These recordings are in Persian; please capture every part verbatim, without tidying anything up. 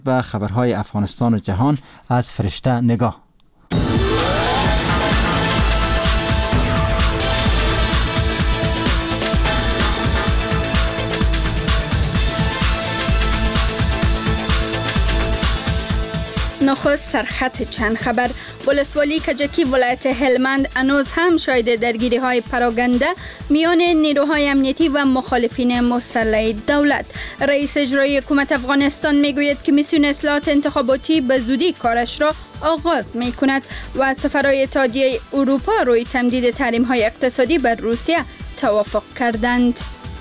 و خبرهای افغانستان و جهان از فرشته نگاه. نخست سرخط چند خبر. ولسوالی کجکی ولایت هلمند هنوز هم شاهد درگیری های پراگنده میان نیروهای امنیتی و مخالفین مسلح دولت. رئیس اجرایی حکومت افغانستان میگوید که کمیسیون اصلاحات انتخاباتی به زودی کارش را آغاز می کند و سفرهای اتحادیه اروپا روی تمدید تحریم های اقتصادی بر روسیه توافق کردند.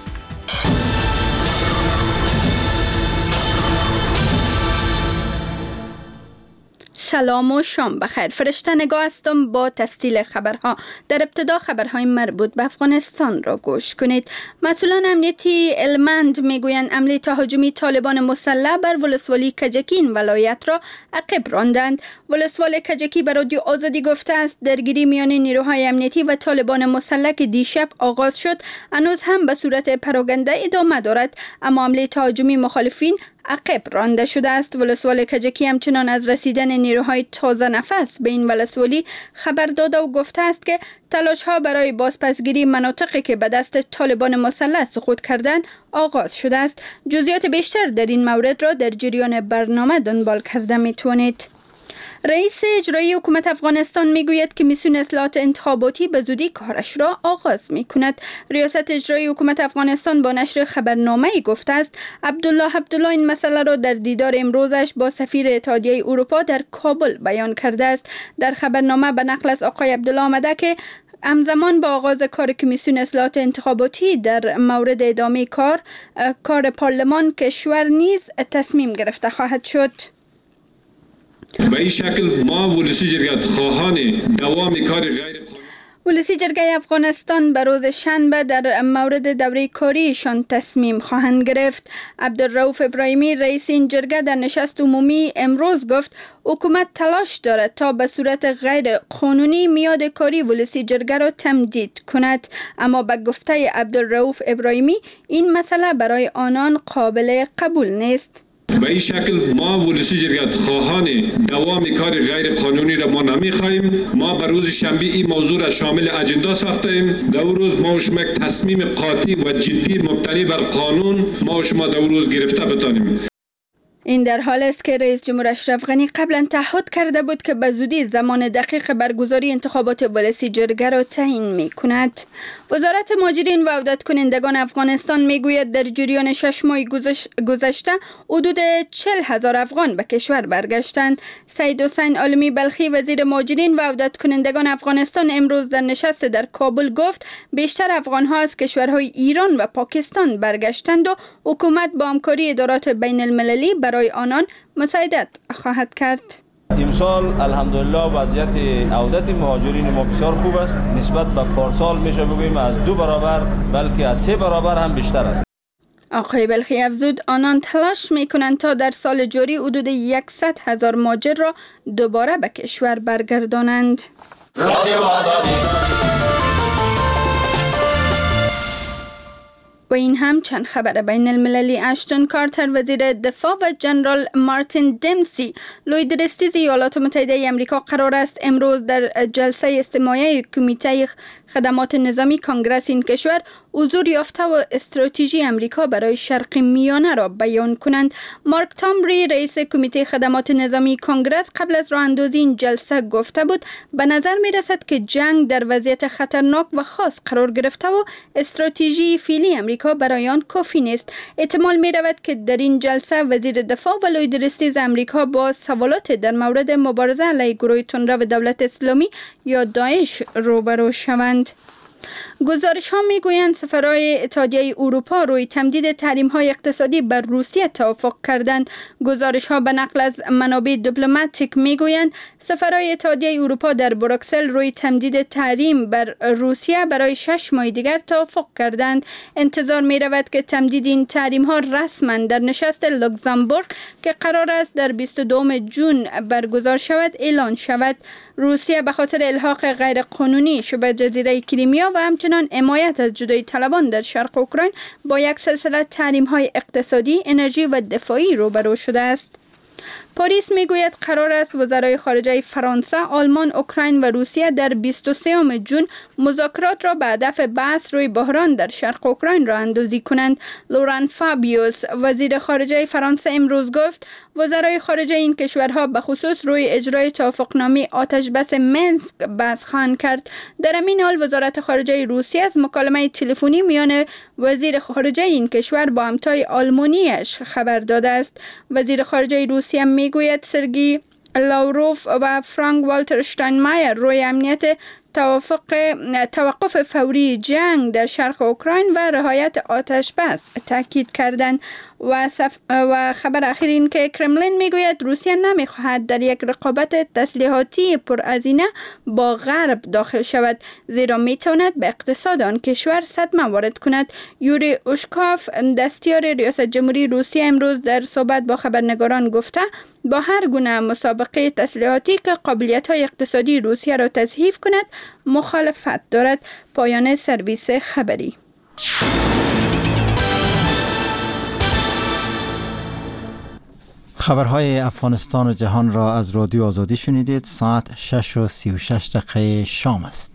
سلام و شام بخیر. فرشته نگاه هستم با تفصیل خبرها. در ابتدا خبرهای مربوط به افغانستان را گوش کنید. مسئولان امنیتی هلمند میگویند حمله تهاجمی طالبان مسلح بر ولسوالی کجکی این ولایت را عقب راندند. ولسوال کجکی به رادیو آزادی گفته است درگیری میان نیروهای امنیتی و طالبان مسلح که دیشب آغاز شد هنوز هم به صورت پراگنده ادامه دارد، اما حمله تهاجمی مخالفین عقب رانده شده است. ولسوال کجکی همچنان از رسیدن نیروهای تازه نفس به این ولسوالی خبر داده و گفته است که تلاش ها برای بازپسگیری مناطقی که به دست طالبان مسلح سقوط کردند آغاز شده است. جزئیات بیشتر در این مورد را در جریان برنامه دنبال کرده میتونید. رئیس اجرایی حکومت افغانستان میگوید که کمیسیون اصلاحات انتخاباتی به زودی کارش را آغاز می کند. ریاست اجرایی حکومت افغانستان با نشر خبرنامه‌ای گفته است عبدالله عبدالله این مسئله را در دیدار امروزش با سفیر اتحادیه اروپا در کابل بیان کرده است. در خبرنامه به نقل از آقای عبدالله آمده که همزمان با آغاز کار کمیسیون اصلاحات انتخاباتی در مورد ادامه کار کار پارلمان کشور نیز تصمیم گرفته خواهد شد. به این شکل ما ولسی جرگه خواهان دوام کار غیر ولسی جرگه افغانستان به روز شنبه در مورد دوره کاریشان تصمیم خواهند گرفت. عبدالرؤوف ابراهیمی رئیس این جرگه در نشست عمومی امروز گفت حکومت تلاش دارد تا به صورت غیر قانونی میاد کاری ولسی جرگه را تمدید کند، اما به گفته عبدالرؤوف ابراهیمی این مسئله برای آنان قابل قبول نیست. به این شکل ما ولسی جرگه خواهان دوام کار غیر قانونی را ما نمیخواهیم. ما به روز شنبه این موضوع را شامل اجندا ساختیم. در روز ما و شما یک تصمیم قاطع و جدی مبتنی بر قانون ما و شما در روز گرفته بتانیم. این در حال است که رئیس جمهور اشرف غنی قبلا تعهد کرده بود که به زودی زمان دقیق برگزاری انتخابات ولسی جرگه را تعیین می کند. وزارت مهاجرین و عودت کنندگان افغانستان می گوید در جریان شش ماه گذشته حدود چهل هزار افغان به کشور برگشتند. سید حسین عالمی بلخی وزیر مهاجرین و عودت کنندگان افغانستان امروز در نشست در کابل گفت بیشتر افغان ها از کشورهای ایران و پاکستان برگشتند و حکومت با همکاری ادارات بین المللی برای آنان مساعدت خواهد کرد. امسال الحمدلله وضعیت عودت مهاجرین ما بسیار خوب است. نسبت به پارسال میشه بگوییم از دو برابر بلکه از سه برابر هم بیشتر است. آقای بلخی افزود آنان تلاش میکنند تا در سال جاری حدود صد هزار مهاجر را دوباره به کشور برگردانند. رادیو آزادی. و این هم چند خبر بین المللی. اشتون کارتر وزیر دفاع و جنرال مارتین دمسی لوی رئیس ایالات متحده آمریکا قرار است امروز در جلسه استماعی کمیته خدمات نظامی کنگره این کشور حضور یافته و استراتژی آمریکا برای شرق میانه را بیان کنند. مارک تامبری رئیس کمیته خدمات نظامی کنگره قبل از راه اندازی این جلسه گفته بود به نظر می رسد که جنگ در وضعیت خطرناک و خاص قرار گرفته و استراتژی فعلی آمریکا برای آن کافی نیست. احتمال می رود که در این جلسه وزیر دفاع و لوی رئیس آمریکا با سوالات در مورد مبارزه علیه گروه تندرو دولت اسلامی یا داعش روبرو شوند. گزارش ها می گویند سفرهای اتحادیه اروپا روی تمدید تحریم های اقتصادی بر روسیه توافق کردند. گزارش ها به نقل از منابع دیپلماتیک می گویند سفرهای اتحادیه اروپا در بروکسل روی تمدید تحریم بر روسیه برای شش ماه دیگر توافق کردند. انتظار می رود که تمدید این تحریم ها رسما در نشست لوکزامبورگ که قرار است در بیست و دوم ژوئن برگزار شود اعلان شود. روسیه به خاطر الحاق غیرقانونی شبه جزیره کریمیا و همچنان حمایت از جدایی طلبان در شرق اوکراین با یک سلسله تحریم‌های اقتصادی، انرژی و دفاعی روبرو شده است. پاریس میگوید قرار است وزرای خارجه فرانسه، آلمان، اوکراین و روسیه در بیست و سوم جون مذاکرات را به هدف بحث روی بحران در شرق اوکراین را اندازی کنند. لوران فابیوس وزیر خارجه فرانسه امروز گفت وزرای خارجه این کشورها به خصوص روی اجرای توافقنامه آتش بس منسک بحث خواهند کرد. در همین حال وزارت خارجه روسیه از مکالمه تلفنی میان وزیر خارجه این کشور با همتای آلمانیش خبر داده است. وزیر خارجه روسیه میگوید سرگی لاوروف و فرانک والتر شتاینمایر روی امنیت توافق توقف فوری جنگ در شرق اوکراین و رعایت آتش بس تاکید کردند. و, سف... و خبر اخیر این که کرملین میگوید روسیه نمیخواهد در یک رقابت تسلیحاتی پرهزینه با غرب داخل شود، زیرا میتواند به اقتصاد آن کشور صدمه وارد کند. یوری اوشکاف دستیار ریاست جمهوری روسیه امروز در صحبت با خبرنگاران گفته با هر گونه مسابقه تسلیحاتی که قابلیت‌های اقتصادی روسیه را تضعیف کند مخالفت دارد. پایان سرویس خبری. خبرهای افغانستان و جهان را از رادیو آزادی شنیدید. ساعت شش و سی و شش دقیقه شام است.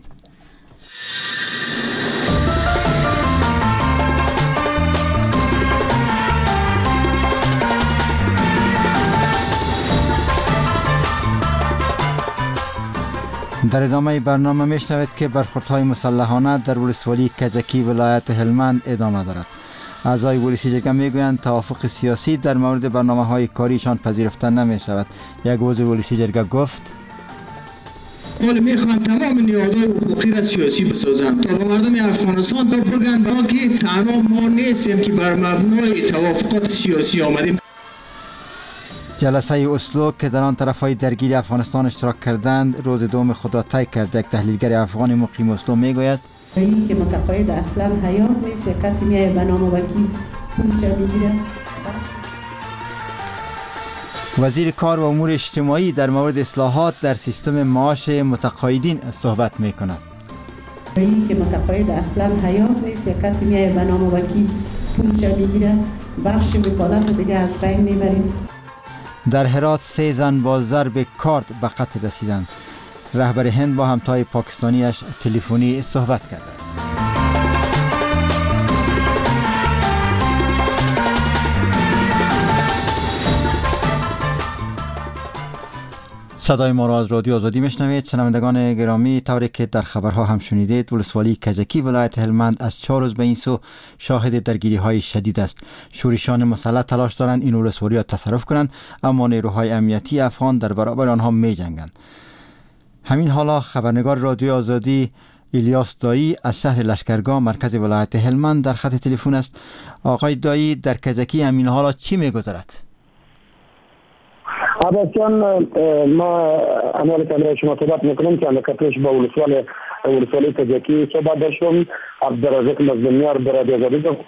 در ادامه برنامه میشنوید که برخوردهای مسلحانه در ولسوالی کجکی ولایت هلمند ادامه دارد. اعضای ولسی جرگه میگویند توافق سیاسی در مورد برنامه‌های کاریشان پذیرفته نمی شود. یک عضو ولسی جرگه گفت ولی میخوان تمام نیازهای حقوقی را سیاسی بسازند تا به مردم افغانستان بگن با که تنها ما نیستیم که بر مبنای توافقات سیاسی آمدیم. جلسه اسلو که در آن طرفهای درگیری افغانستان اشتراک کردند روز دوم خود را طی کرد. یک تحلیلگر افغان مقیم اسلو میگوید این که متقاعد اصلا حیات نیست، کسی میای به نام وکیل پولش میگیره. وزیر کار و امور اجتماعی در مورد اصلاحات در سیستم معاش متقاعدین صحبت میکند. این که متقاعد اصلا حیات نیست، کسی میای به نام وکیل پولش میگیره، بخش وکالت دیگه از بین میبریم. در هرات سه زن با ضرب کارد به قتل رسیدند. رهبر هند با همتای پاکستانیش تلفنی صحبت کرده است. صدای ما را از رادیو آزادی میشنوید. شنوندگان گرامی، طوری که در خبرها هم شنیدید ولسوالی کجکی ولایت هلمند از چهار روز به این سو شاهد درگیری های شدید است. شورشان مسلح تلاش دارند این ولسوالی را تصرف کنند، اما نیروهای امنیتی افغان در برابر آنها می جنگند. همین حالا خبرنگار رادیو آزادی الیاس دایی از شهر لشکرگاه مرکز ولایت هلمند در خط تلفن است. آقای دایی، در کجکی همین حالا چی می‌گذرد؟ عباسیان ما عمال کامرای شما صحبت میکنم که اندکتش با ولسوال ولسوالی کجکی صحبت داشتم. عبدالرزاق مظلومیار در رادیو آزادی گفت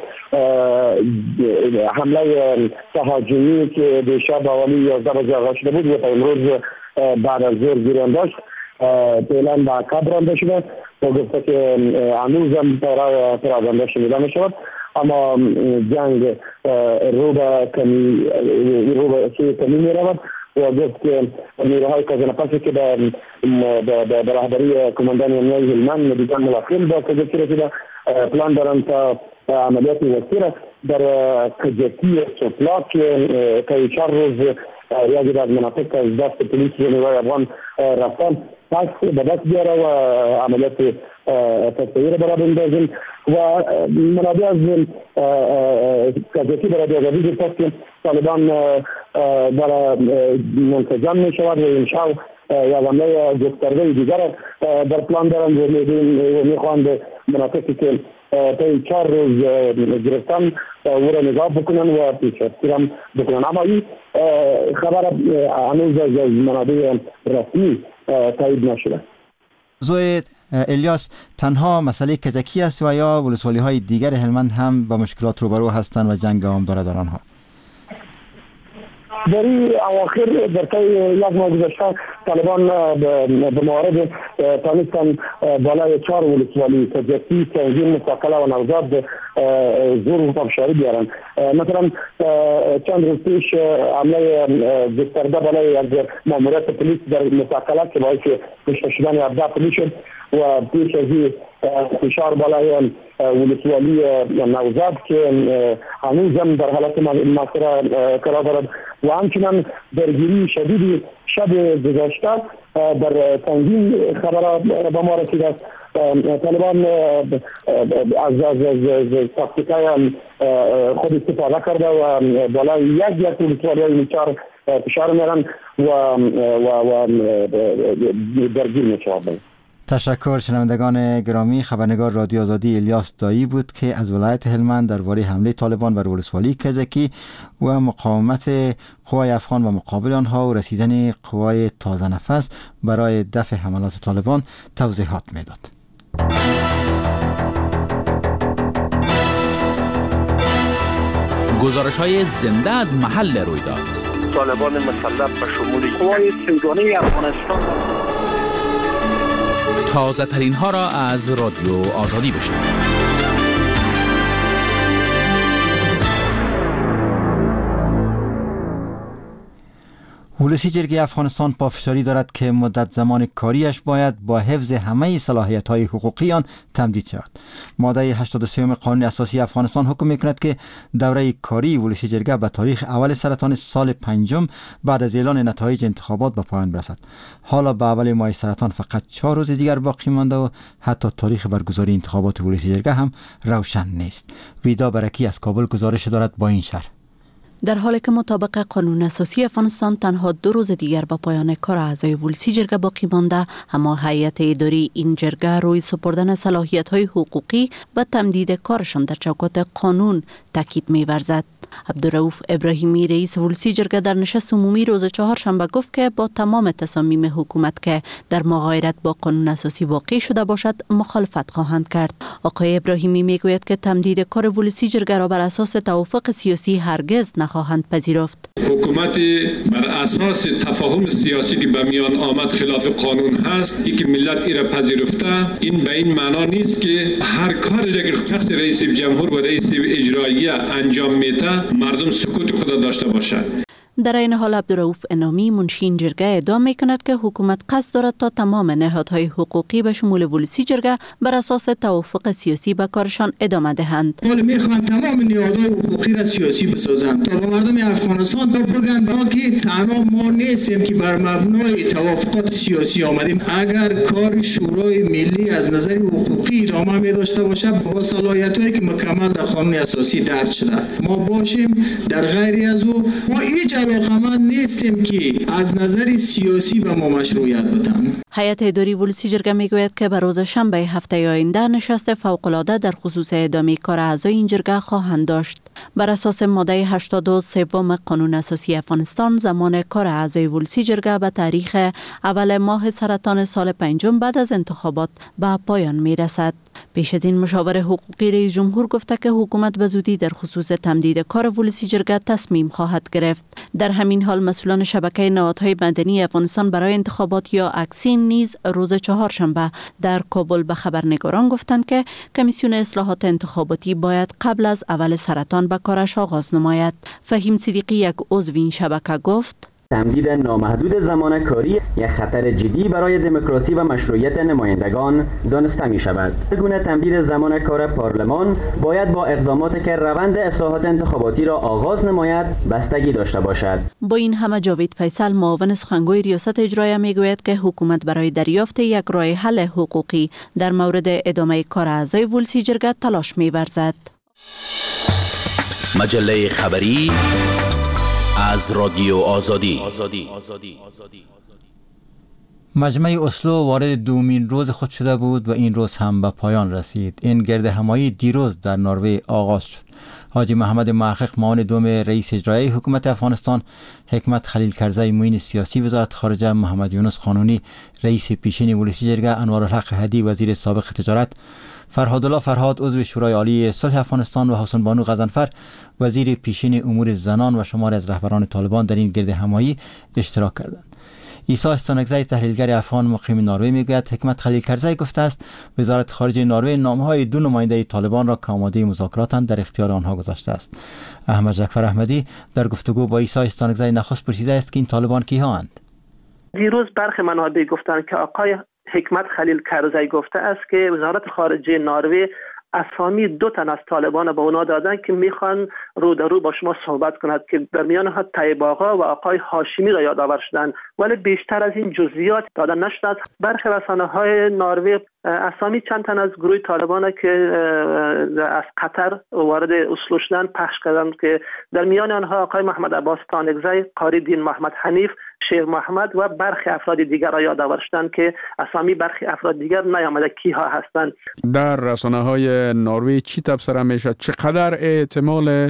حمله تهاجمی که دیشب حوالی یازده بجه آغاز شده بود و تا امروز بعد از ظهر جریان داشت فعلا به عقب رانده شده و گفته که هنوز هم پرازنده شنیده می شود، اما جنگ رو به کمی رو به سوی کمی می رود و گفت که نیروهای کازنپاسی که به رهبری کماندان امنیتی هلمند دیدن ملاقات با کجکی رسیده پلان دارند تا عملیات وسیع در کجکی سوپلاک که چهار روز یکی از مناطق از دست پلیس نیروهای افغان رفتن پس به دست بیاره و عملیات تصفیه را برای بندازیم و منابع از کجکی برای آزادی گفت که طالبان برای منسجم می شود و انشاء یا حمله گسترده دیگر در پلان دارند و میخواهند مناطقی که تا چهار روز گرفتن او را نگاه بکنن و پیشرفتی هم بکنن، اما این خبر هنوز از منابع رسمی تایید نشده. زوی الیاس، تنها مسئله کجکی است و یا ولسوالی های دیگر هلمند هم با مشکلات روبرو هستند و جنگ هم داره در آنها؟ در این اواخر در طی یک ماه گذشته طالبان به موارد تانستن بالای چهار ولسوالی کجکی، سنگین، مساکله و نوزاد زور و پافشاری بیارن. مثلا چند روز پیش حمله گسترده بالای یک ماموریت پلیس در مساکله که باعث کشته شدن هفده پلیس شد و پیش از این فشار بالای ولسوالی نوزاد که هنوز هم در حالت مسئله قرار دارد و همچنان درگیری شدیدی شب گذشته در سنگین خبر به ما رسیده است. طالبان از از تاکتیکای خود استفاده کرده و بالای یک یک ولسوالی نیچار فشار میرن و و درگیر میشوند. تشکر. شنوندگان گرامی، خبرنگار رادیو آزادی الیاس دایی بود که از ولایت هلمند درباره حمله طالبان بر ولسوالی کجکی و مقاومت قوای افغان و مقابل آنها و رسیدن قوای تازه نفس برای دفع حملات طالبان توضیحات میداد. گزارش‌های زنده از محل رویداد. طالبان مسلح به شمول قوای سیگانه افغانستان. تازه ترین ها را از رادیو آزادی بشنوید. ولسی جرگه افغانستان پافشاری دارد که مدت زمان کاریش باید با حفظ همه صلاحیت‌های حقوقی آن تمدید شود. ماده هشتاد و سه قانون اساسی افغانستان حکم می‌کند که دوره کاری ولسی جرگه به تاریخ اول سرطان سال پنجم بعد از اعلان نتایج انتخابات به پایان برسد. حالا به اول ماه سرطان فقط چهار روز دیگر باقی مانده و حتی تاریخ برگزاری انتخابات ولسی جرگه هم روشن نیست. ویدا برکی از کابل گزارش دارد با این شرح. در حالی که مطابق قانون اساسی افغانستان تنها دو روز دیگر با پایان کار اعضای ولسی جرگه باقی مانده، اما هیئت اداری این جرگه روی سپردن صلاحیت‌های حقوقی و تمدید کارشان در چوکات قانون تاکید می‌ورزد. عبدالرؤوف ابراهیمی رئیس ولسی جرگه در نشست عمومی روز چهارشنبه گفت که با تمام تصامیم حکومت که در مغایرت با قانون اساسی واقع شده باشد مخالفت خواهند کرد. آقای ابراهیمی میگوید که تمدید کار ولسی جرگه را بر اساس توافق سیاسی هرگز نخواهند پذیرفت. حکومت بر اساس تفاهم سیاسی که به میان آمد خلاف قانون هست، ای که ملت ای را پذیرفته، این به این معنا نیست که هر کاری را که شخص رئیس جمهور و رئیس اجراییه انجام میده مردم سکوت خود داشته باشد. در این حال عبدالرؤوف انامی منشی این جرگه ادعا میکند که حکومت قصد دارد تا تمام نهادهای حقوقی به شمول ولسی جرگه بر اساس توافق سیاسی به کارشان ادامه دهند. حالا میخوان تمام نهادهای حقوقی را سیاسی بسازند تا به مردم افغانستان تا بگن با که تنها ما نیستیم که بر مبنای توافقات سیاسی آمدیم. اگر کار شورای ملی از نظر حقوقی ادامه می داشته باشه با صلاحیت‌هایی که مکمل در قانون اساسی درج شده ما باشیم، در غیر از او ما هیچ علاقمند نیستیم که از نظر سیاسی به ما مشروعیت بدن. هیئت اداری ولسی جرگه میگوید که به روز شنبه هفته آینده نشست فوق‌العاده در خصوص ادامه کار اعضای این جرگه خواهند داشت. بر اساس ماده هشتاد و سه قانون اساسی افغانستان زمان کار اعضای ولسی جرگه به تاریخ اول ماه سرطان سال پنجم بعد از انتخابات به پایان میرسد. پیش از این مشاور حقوقی رئیس جمهور گفته که حکومت به زودی در خصوص تمدید کار ولسی جرگه تصمیم خواهد گرفت. در همین حال مسئولان شبکه نهادهای مدنی افغانستان برای انتخابات یا اکسین نیز روز چهارشنبه در کابل به خبرنگاران گفتند که کمیسیون اصلاحات انتخاباتی باید قبل از اول سرطان به کارش آغاز نماید. فهیم صدیقی یک عضو این شبکه گفت تمدید نامحدود زمان کاری یک خطر جدی برای دموکراسی و مشروعیت نمایندگان دانسته می شود. گونه تمدید زمان کار پارلمان باید با اقداماتی که روند اصلاحات انتخاباتی را آغاز نماید بستگی داشته باشد. با این همه جاوید فیصل معاون سخنگوی ریاست اجرایی می گوید که حکومت برای دریافت یک راه حل حقوقی در مورد ادامه کار اعضای ولسی جرگه تلاش می ورزد. مجله خبری از رادیو آزادی. مجمع اسلو وارد دومین روز خود شده بود و این روز هم به پایان رسید. این گرد همایی دیروز در نروژ آغاز شد. حاجی محمد محقق معاون دوم رئیس اجرایی حکومت افغانستان، حکمت خلیل کرزی معین سیاسی وزارت خارجه، محمد یونس قانونی رئیس پیشین ولسی جرگه، انوارالحق هدی وزیر سابق تجارت، فرهادالله فرهاد عضو شورای عالی صلح افغانستان و حسن بانو غضنفر وزیر پیشین امور زنان و شمار از رهبران طالبان در این گرد همایی اشتراک کردند. عیسی استانکزی تحلیلگر افغان مقیم نروژ میگوید حکمت خلیل کرزی گفته است وزارت خارجه نروژ نامهای دو نماینده طالبان را که آماده مذاکراتند در اختیار آنها گذاشته است. احمد جعفر احمدی در گفتگو با عیسی استانکزی نخست پرسیده است که این طالبان کیها اند. دیروز برخی منابع گفتند که آقای حکمت خلیل کرزی گفته است که وزارت خارجه نروژ اسامی دو تن از طالبان به اونا دادن که میخوان رو در رو با شما صحبت کند که در میان ها طیب آقا و آقای هاشمی را یادآور شدن، ولی بیشتر از این جزئیات دادن نشد. برخی رسانه های نروژ اسامی چند تن از گروه طالبان که از قطر وارد اسلو شدن پخش کردند که در میان آنها آقای محمد عباس تانکزی، قاری دین محمد حنیف، شیخ محمد و برخی افراد دیگر را یادآور شدند که اسامی برخی افراد دیگر نیامده کیها هستند. در رسانه های نروژ چی تبصره میشه؟ چقدر احتمال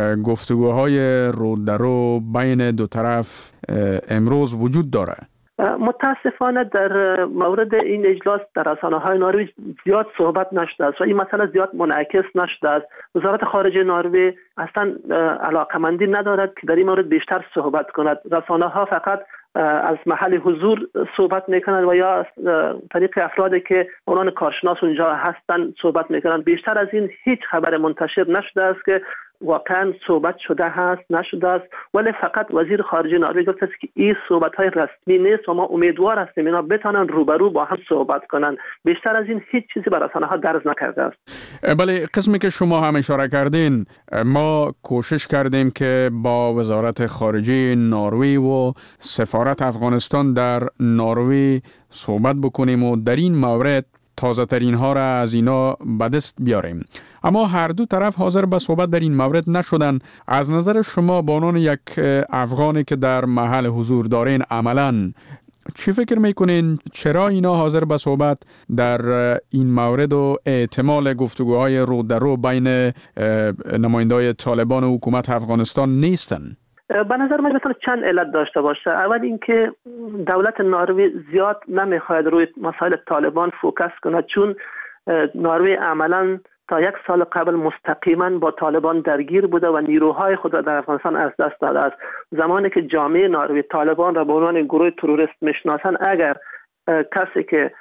گفتگوهای رو در رو بین دو طرف امروز وجود داره؟ متاسفانه در مورد این اجلاس در رسانه‌های نروژ زیاد صحبت نشده است و این مسئله زیاد منعکس نشده است. وزارت خارجه نروژ اصلا علاقمندی ندارد که در این مورد بیشتر صحبت کند. رسانه‌ها فقط از محل حضور صحبت میکنند و یا از طریق افرادی که عنوان کارشناس اونجا هستند صحبت میکنند. بیشتر از این هیچ خبر منتشر نشده است که واقعا صحبت شده هست نشده است، ولی فقط وزیر خارجه نروژ گفته است که این صحبت های رسمی نیست و ما امیدوار هستیم اینا بتونن روبرو با هم صحبت کنن. بیشتر از این هیچ چیزی بر رسانه ها درز نکرده است. بله، قسمی که شما هم اشاره کردین، ما کوشش کردیم که با وزارت خارجه نروژ و سفارت افغانستان در نروژ صحبت بکنیم و در این مورد تازه ترین ها را از اینا به دست بیاریم، اما هر دو طرف حاضر به صحبت در این مورد نشدن. از نظر شما به عنوان یک افغانی که در محل حضور دارین عملاً چی فکر میکنین چرا اینا حاضر به صحبت در این مورد و احتمال گفتگوهای رو در رو بین نماینده‌های طالبان و حکومت افغانستان نیستن؟ به نظر من مثلا چند علت داشته باشه. اول اینکه دولت نروژ زیاد نمیخواهد روی مسائل طالبان فوکس کند، چون نروژ عملاً تا یک سال قبل مستقیما با طالبان درگیر بوده و نیروهای خود را در افغانستان از دست داده است. زمانی که جامعه نروژ طالبان را به عنوان گروه تروریست میشناسند، اگر کسی که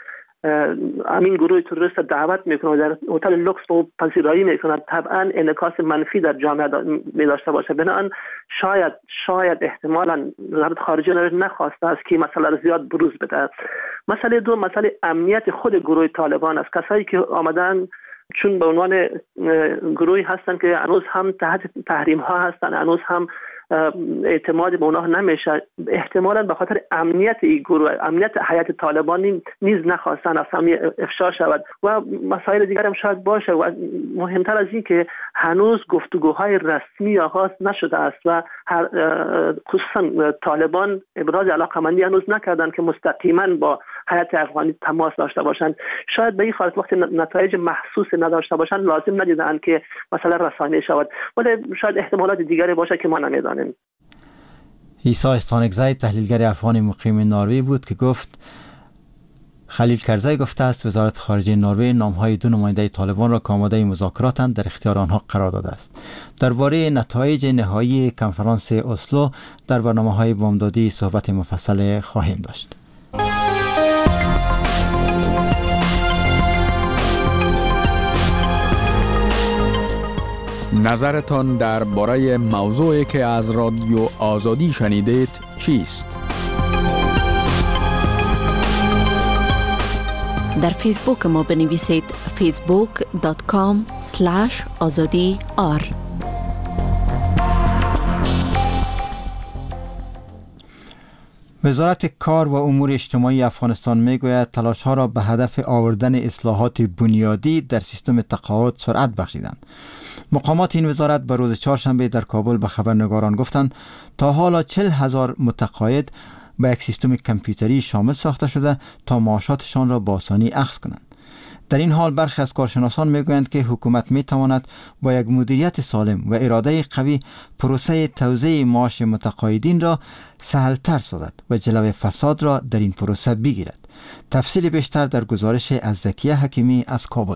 همین گروه تروریست دعوت میکنه و در هتل لوکس و پذیرایی میکنه، طبعا انعکاس منفی در جامعه می داشته باشه. بنابراین شاید شاید احتمالاً وزارت خارجه نروژ نخواسته است که مسئله را زیاد بروز بده. مسئله دو، مسئله امنیت خود گروه طالبان است. کسایی که آمدن چون به عنوان گروهی هستن که هنوز هم تحت تحریم ها هستن، هنوز هم اعتماد به اونها نمیشه، احتمالاً به خاطر امنیت این گروه، امنیت حیات طالبانی نیز نخواستن اصلا افشا شود و مسائل دیگر هم شاید باشه. و مهمتر از این که هنوز گفتگوهای رسمی آغاز نشده است و خصوصا طالبان ابراز علاقمندی هنوز نکردن که مستقیما با حیات افغانی تماس داشته باشند. شاید به این خاطر وقتی نتایج محسوس نداشته باشند لازم ندیدن که مثلا رسانه‌ای شود، ولی شاید احتمالات دیگری باشه که ما نمیدانیم. عیسی استانکزی تحلیلگر افغان مقیم نروژ بود که گفت خلیل کرزی گفته است وزارت خارجه نروژ نامهای دو نماینده طالبان را که آماده مذاکراتند در اختیار آنها قرار داده است. درباره نتایج نهایی کنفرانس اسلو در برنامه‌های بامدادی صحبت مفصل خواهیم داشت. نظرتان درباره موضوعی که از رادیو آزادی شنیدید چیست؟ در فیسبوک ما بنویسید فیسبوک دات کام اسلش آزادی آر. وزارت کار و امور اجتماعی افغانستان میگوید تلاش‌ها را به هدف آوردن اصلاحات بنیادی در سیستم تقاعد سرعت بخشیدند. مقامات این وزارت به روز چهارشنبه در کابل به خبرنگاران گفتند تا حالا چهل هزار متقاعد به یک سیستم کامپیوتری شامل ساخته شده تا معاشاتشان را با آسانی اخذ کنند. در این حال برخی از کارشناسان میگویند که حکومت میتواند با یک مدیریت سالم و اراده قوی پروسه توزیع معاش متقاعدین را سهلتر سازد و جلوی فساد را در این پروسه بگیرد. تفصیل بیشتر در گزارش از زکیه حکیمی از کابل.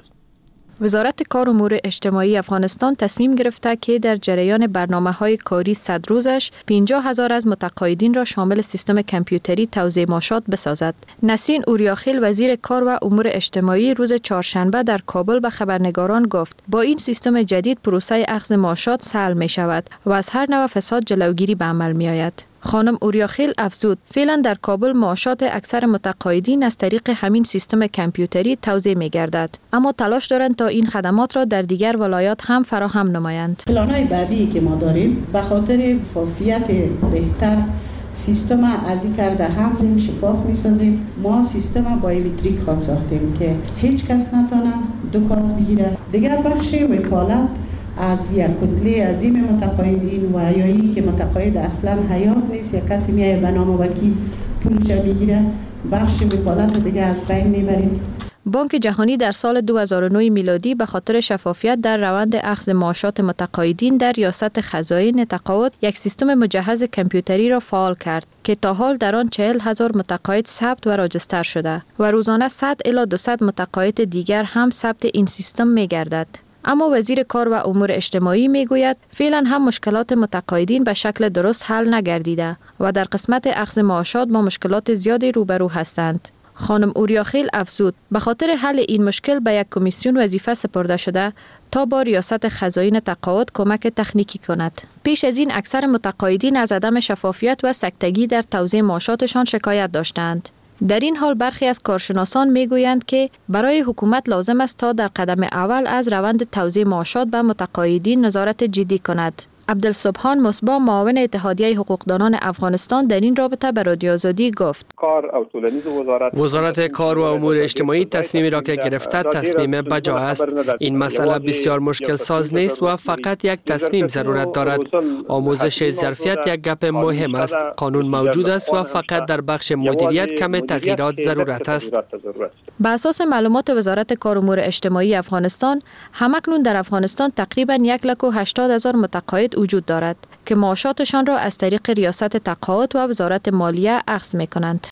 وزارت کار و امور اجتماعی افغانستان تصمیم گرفته که در جریان برنامه‌های کاری صد روزش پنجاه هزار از متقاعدین را شامل سیستم کامپیوتری توزیع معاشات بسازد. نسرین اوریاخیل وزیر کار و امور اجتماعی روز چهارشنبه در کابل به خبرنگاران گفت با این سیستم جدید پروسه اخذ معاشات سهل می شود و از هر نوع فساد جلوگیری به عمل می آید. خانم اوریاخیل افزود فعلا در کابل معاشات اکثر متقاعدین از طریق همین سیستم کامپیوتری توزیع می گردد، اما تلاش دارند تا این خدمات را در دیگر ولایات هم فراهم نمایند. پلان‌های بعدی که ما داریم به خاطر شفافیت بهتر سیستم از این کرده هم شفاف می سازیم. ما سیستم بایومتریک خواهد ساختیم که هیچ کس نتونه دو کارت بگیره. دیگر بخش وکالت از یک کتله عظیم متقاعدین و یایی که متقاعد اصلا حیات نیست یا کسی میایه به نام وکیل پولش میگیره، بخش وکالت دیگه از بین میبریم. بانک جهانی در سال دو هزار و نه میلادی به خاطر شفافیت در روند اخذ معاشات متقاعدین در ریاست خزائن تقاعد یک سیستم مجهز کامپیوتری را فعال کرد که تا حال در آن چهل هزار متقاعد ثبت و راجستر شده و روزانه صد الی دویست متقاعد دیگر هم ثبت این سیستم میگردد. اما وزیر کار و امور اجتماعی میگوید فعلا هم مشکلات متقاعدین به شکل درست حل نگردیده و در قسمت اخذ معاشات با مشکلات زیادی روبرو هستند. خانم اوریاخیل افزود به خاطر حل این مشکل به یک کمیسیون وظیفه سپرده شده تا با ریاست خزائن تقاعد کمک تکنیکی کند. پیش از این اکثر متقاعدین از عدم شفافیت و سکتگی در توزیع معاشاتشان شکایت داشتند. در این حال برخی از کارشناسان میگویند که برای حکومت لازم است تا در قدم اول از روند توزیع معاشات به متقاعدین نظارت جدی کند. عبدالسبحان مصباح معاون اتحادیه حقوقدانان افغانستان در این رابطه به رادیو آزادی گفت کار او طولانیز وزارت وزارت کار و امور اجتماعی تصمیمی را که گرفته تصمیم بجا است. این مسئله بسیار مشکل ساز نیست و فقط یک تصمیم ضرورت دارد. آموزش ظرفیت یک گپ مهم است. قانون موجود است و فقط در بخش مدیریت کم تغییرات ضرورت است. به اساس معلومات وزارت کار و امور اجتماعی افغانستان، همکنون در افغانستان تقریباً یک لک و هشتاد هزار متقاعد وجود دارد که معاشاتشان را از طریق ریاست تقاعد و وزارت مالیه اخذ می کنند.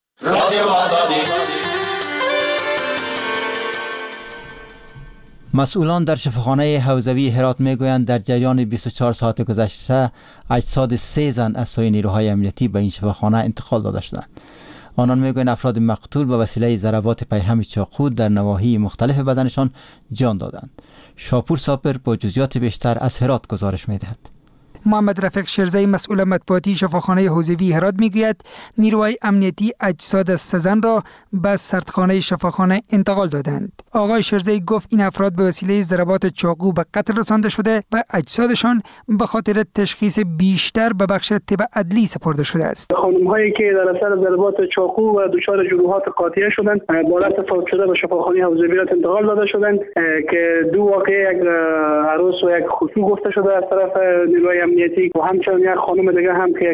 مسئولان در شفاخانه حوزوی هرات میگویند در جریان بیست و چهار ساعت گذشته اجساد سه زن از سوی نیروهای امنیتی به این شفاخانه انتقال داده شدند. آنان میگویند افراد مقتول به وسیله ضربات پیهم چاقو در نواحی مختلف بدنشان جان دادند. شاپور ساپر با جزئیات بیشتر از هرات گزارش میدهد. محمد رفیق شیرزی مسئول مطبوعاتی شفاخانه حوزوی هرات میگوید نیروهای امنیتی اجساد سه زن را به سردخانه شفاخانه انتقال دادند. آقای شیرزی گفت این افراد به وسیله ضربات چاقو به قتل رسانده شده و اجسادشان به خاطر تشخیص بیشتر به بخش طب عدلی سپرده شده است. خانم هایی که در اثر ضربات چاقو و دچار جروحات قاطعه شدند با حالت فوت شده به شفاخانه حوزوی هرات انتقال داده شدند که دو واقعه یک عروس و یک خصوص گفته شده از طرف نیروهای امنیتی و همچنین یک خانم دیگه هم که یک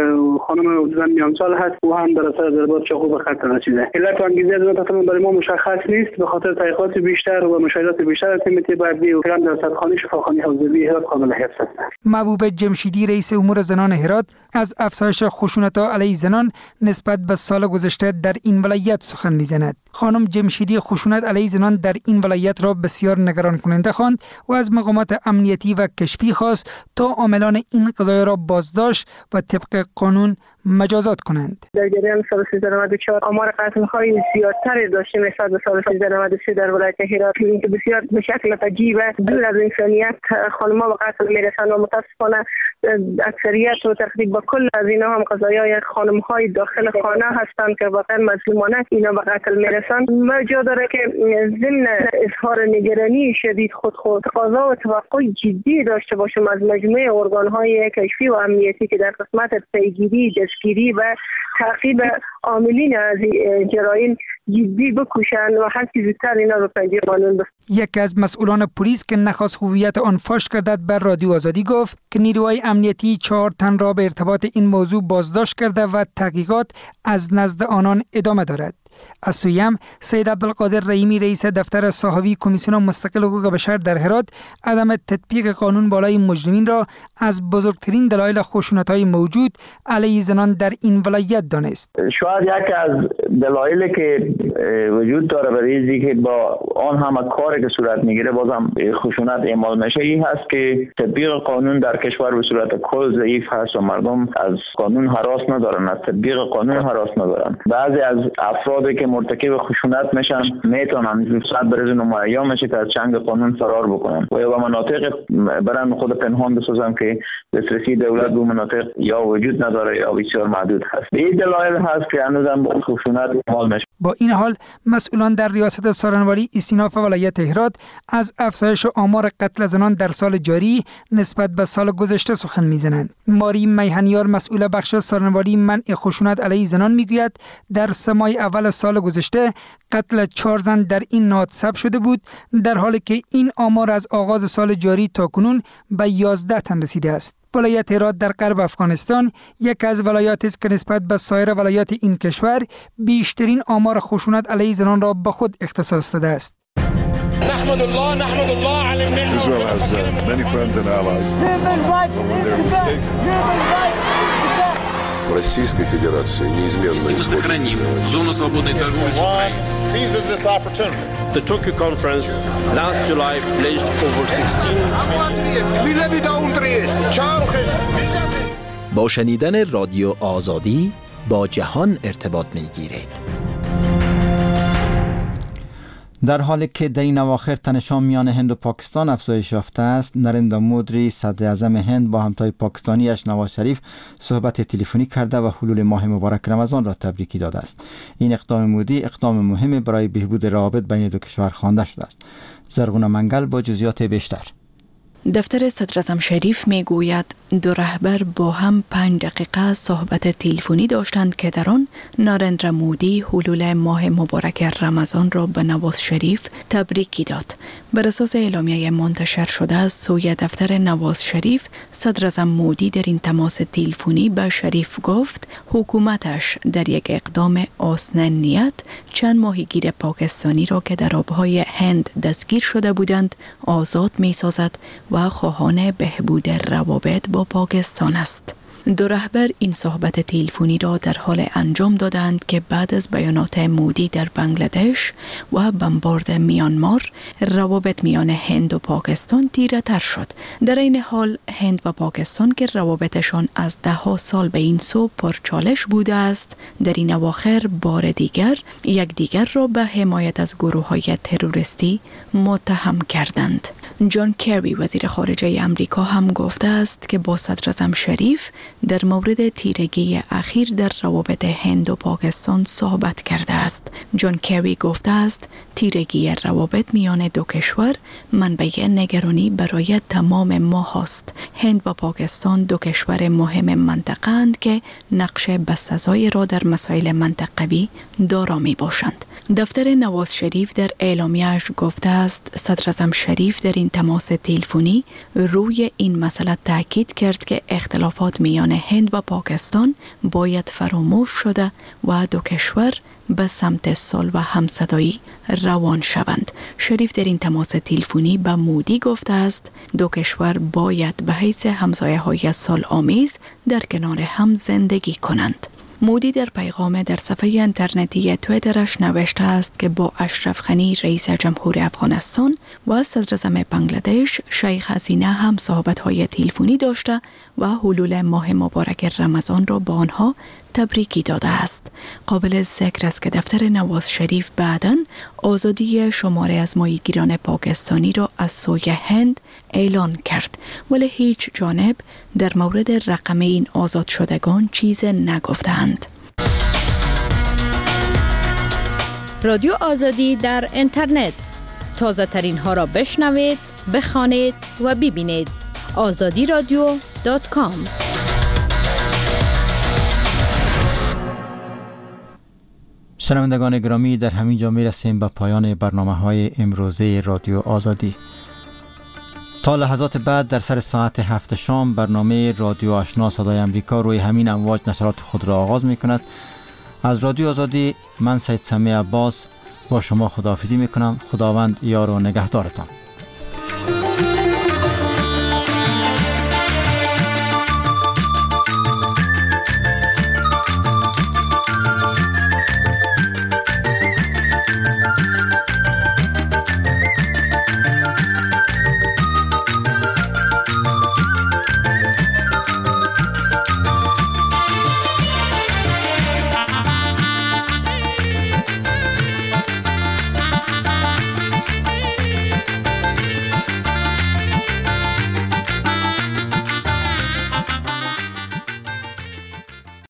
خانم حدوداً میان سال هست و هم در اثر ضربات چاقو به قتل رسیده. علت و انگیزه از اون برای ما مشخص نیست. به خاطر تحقیقات بیشتر و مشاهدات بیشتر از تیم طب عدلی و در سردخانه شفاخانه حوزوی هرات قابل حفظ است. محبوب جمشیدی رئیس امور زنان هرات از افزایش خشونت‌ها علیه زنان نسبت به سال گذشته در این ولایت سخن می‌زند. خانم جمشیدی خشونت علیه زنان در این ولایت را بسیار نگران کننده خواند و از مقامات امنیتی و کشفی خواست تا عاملان این قضایا را بازداشت و طبق قانون مجازات کنند. در جریان سال سیزده نود و چهار آمار قتل‌های زیادتر داشتیم نسبت به سال سیزده نود و سه در ولایت هرات که بسیار به شکل عجیب دور از انسانیت خانم‌ها به قتل میرسند و متاسفانه اکثریت و تقریبا کل از اینا هم قضایای خانم‌های داخل خانه هستند که واقعا مظلومانه اینا به قتل میرسند. ما جا داره که ضمن اظهار نگرانی شدید خود خود تقاضا و توقع جدی داشته باشیم از مجموعه ارگان‌های کشفی و امنیتی که در قسمت پیگیری دستگیری و تعقیب عاملین از جرایم جدی بکوشند و هر چیزی تر اینا رو پنجه قانون بس. یکی از مسئولان پلیس که نخواست هویت آن فاش کردد بر رادیو آزادی گفت که نیروهای امنیتی چهار تن را به ارتباط این موضوع بازداشت کرده و تحقیقات از نزد آنان ادامه دارد. از سویم سید عبدالقادر رحیمی رئیس دفتر صحافی کمیسیون مستقل حقوق بشر در هرات عدم تطبیق قانون بالای مجرمین را از بزرگترین دلایل خشونت‌های موجود علیه زنان در این ولایت دانست. شاید یک از دلایلی که وجود داره برای اینکه با آن همه کاری که صورت میگیره بازم خشونت اعمال میشه این هست که تطبیق قانون در کشور به صورت کل ضعیف هست و مردم از قانون هراس ندارن، از تطبیق قانون هراس ندارن. بعضی از افرادی که مرتکب خشونت میشن میتونن زودتر برای نمایان میشه که از چنگ قانون فرار بکنن و یا به مناطق برن خود پنهان بسازن که دسترسی دولت به مناطق یا وجود نداره یا بسیار محدود هست. این دلایل هست که هنوزم با خشونت اعمال میشه. با این حال مسئولان در ریاست سارنواری استیناف ولایت هرات از افزایش آمار قتل زنان در سال جاری نسبت به سال گذشته سخن میزنند. ماری میهنیار مسئول بخش سارنواری منع خشونت علیه زنان میگوید در سه ماه اول سال گذشته قتل چهار زن در این نهاد ثبت شده بود، در حالی که این آمار از آغاز سال جاری تا کنون به یازده تن رسیده است. ولایت هرات در غرب افغانستان یک از ولایاتی است که نسبت به سایر ولایات این کشور بیشترین آمار خشونت علیه زنان را به خود اختصاص داده است. نحمد الله نحمد الله على النعمة. Israel has uh, many friends and allies. But when they're mistaken. Российской Федерации неизменно сохраним зону свободной торговли с Украиной. Seizes this opportunity. The Tokyo conference last July pledged over sixteen. با شنیدن رادیو آزادی با جهان ارتباط می‌گیرید. در حالی که در این اواخر تنشان میان هند و پاکستان افزایش یافته است، نریندرا مودی صدر اعظم هند با همتای پاکستانیش نواز شریف صحبت تلفنی کرده و حلول ماه مبارک رمضان را تبریکی داده است. این اقدام مودی اقدام مهمی برای بهبود روابط بین دو کشور خوانده شده است. زرغونه منگل با جزئیات بیشتر. دفتر صدر اعظم شریف می گوید دو رهبر با هم پنج دقیقه صحبت تلفنی داشتند که در آن نریندرا مودی حلول ماه مبارک رمضان را به نواز شریف تبریکی داد. بر اساس اعلامیه منتشر شده از سوی دفتر نواز شریف، صدر اعظم مودی در این تماس تلفنی به شریف گفت حکومتش در یک اقدام حسن نیت چند ماهیگیر پاکستانی را که در آبهای هند دستگیر شده بودند آزاد می سازد و خواهان بهبود روابط با پاکستان است. دو رهبر این صحبت تلفنی را در حال انجام دادند که بعد از بیانات مودی در بنگلادش و بمبارد میانمار روابط میان هند و پاکستان تیره تر شد. در این حال هند و پاکستان که روابطشان از ده ها سال به این سو پرچالش بوده است، در این اواخر بار دیگر یک دیگر را به حمایت از گروه‌های تروریستی متهم کردند. جان کری وزیر خارجه امریکا هم گفته است که با صدر اعظم شریف در مورد تیرگی اخیر در روابط هند و پاکستان صحبت کرده است. جان کری گفته است تیرگی روابط میان دو کشور منبع نگرانی برای تمام ما هست. هند و پاکستان دو کشور مهم منطقه اند که نقش بسزایی را در مسائل منطقوی دارا می باشند. دفتر نواز شریف در اعلامیه‌اش گفته است صدر اعظم شریف در این تماس تلفنی روی این مسئله تاکید کرد که اختلافات میان هند و پاکستان باید فراموش شده و دو کشور به سمت صلح و همصدایی روان شوند. شریف در این تماس تلفنی به مودی گفته است دو کشور باید به حیث همسایه‌های صلح‌آمیز در کنار هم زندگی کنند. مودی در پیغام در صفحه اینترنتی توییترش نوشته است که با اشرف غنی رئیس جمهور افغانستان و صدر اعظم بنگلادش شیخ حسینه هم صحبت‌های تلفنی داشته و حلول ماه مبارک رمضان را با آنها تبریکی داده است. قابل ذکر است که دفتر نواز شریف بعداً آزادی شماره از ماهیگیران پاکستانی را از سوی هند اعلان کرد، ولی هیچ جانب در مورد رقم این آزاد شدگان چیز نگفتند. رادیو آزادی در اینترنت، تازه ترین ها را بشنوید، بخوانید و ببینید. آزادی رادیو دات کام. شنوندگان گرامی، در همین جا می رسیم به پایان برنامه های امروزه رادیو آزادی. تا لحظات بعد در سر ساعت هفت شام برنامه رادیو آشنا صدای امریکا روی همین امواج نشرات خود را آغاز می کند. از رادیو آزادی من سید سمی عباس با شما خداحافظی میکنم. خداوند یار و نگهدارتان.